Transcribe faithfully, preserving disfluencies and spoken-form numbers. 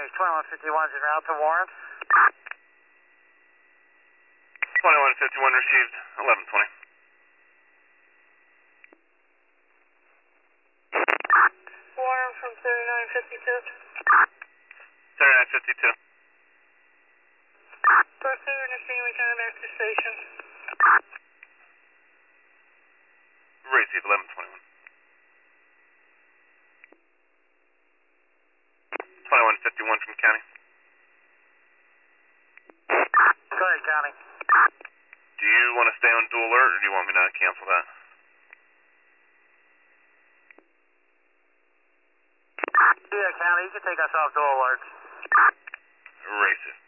County, twenty-one fifty-one's en route to Warren. twenty-one fifty-one received, eleven twenty. Warren from thirty-nine fifty-two. thirty-nine fifty-two. Pursuit initiating return back to station. Receive, eleven twenty-one. twenty-one fifty-one from County. Go ahead, County. Do you want to stay on dual alert, or do you want me to cancel that? Yeah, County, you can take us off dual alert. Racist.